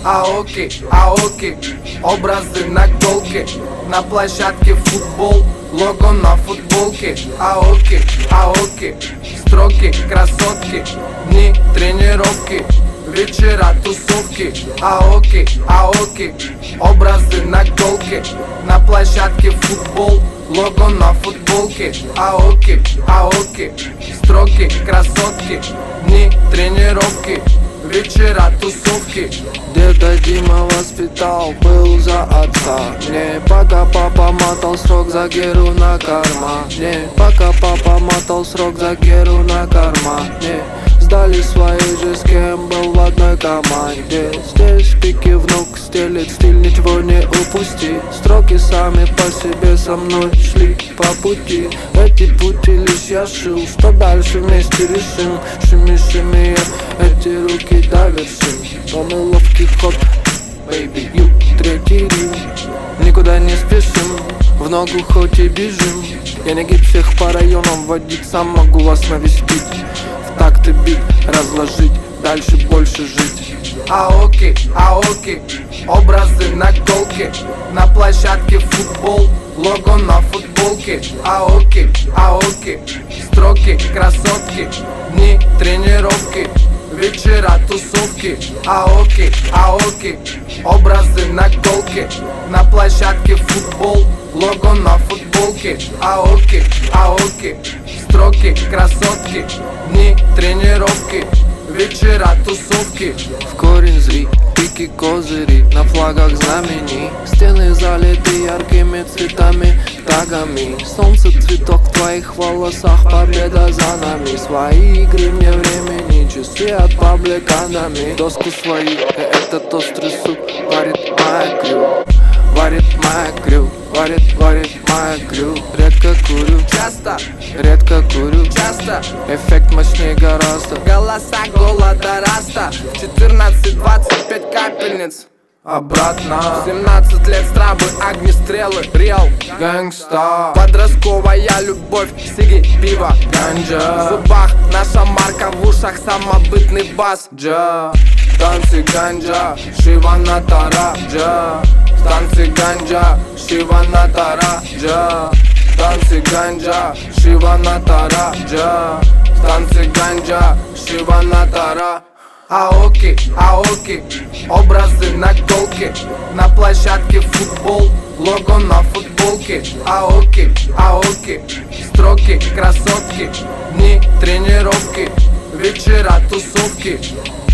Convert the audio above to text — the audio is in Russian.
Аоки, образы на голке. На площадке футбол, лого на футболке. Аоки, строки, красотки. Дни тренировки, вечера тусовки. Аоки, образы на голке. На площадке футбол, лого на футболке. Аоки, строки, красотки. Дни тренировки, вечера тусовки. Деда Дима воспитал, был за отца. Не пока папа мотал срок за Геру на кармане. Пока папа мотал срок за Геру на кармане. Сдали свои же, с кем был в одной команде. Здесь пики внук стелит стиль, ничего не упусти. Строки сами по себе со мной шли по пути. Эти пути лишь я шил, что дальше вместе решим. Шими, эти руки довершим. Самый ловкий ход, baby, ю, третий рим. Никуда не спешим, в ногу хоть и бежим. Я не гид всех по районам водить, сам могу вас навестить. В такт и бит разложить, дальше больше жить. Аоки, образы на голке. На площадке футбол, лого на футболке. Аоки, строки, красотки. Дни тренировки, вечера тусовки. Аоки, образы на голке. На площадке футбол, лого на футболке. Аоки, строки, красотки. Дни тренировки, вечера тусовки. В корень зри, пики козыри, на флагах знамени. Стены залиты яркими цветами, тагами. Солнце, цветок в твоих волосах, победа за нами. Свои игры мне времени, часы от пабликанами. Доску свою, этот острый суп варит моя крю. Варит моя крю, варит моя крю. Редко курю, Часто, редко курю, часто. эффект мощнее гораздо. Голоса голода раста. В 14-25 капельниц. Обратно 17 лет страбы, огнестрелы, реал. гэнгста, Подростковая любовь, сиги, пиво. В ганджа, зубах наша марка, в ушах самобытный бас. джа. Танцы ганджа, шива на тара, джа. Танцы ганджа, шива на тара, джа. Танцы ганджа, шива на тара, джа. Танцы ганджа, шива на тара. Аоки, образы на голке. На площадке футбол, лого на футболке. Аоки, строки, красотки. Дни тренировки, вечера тусовки.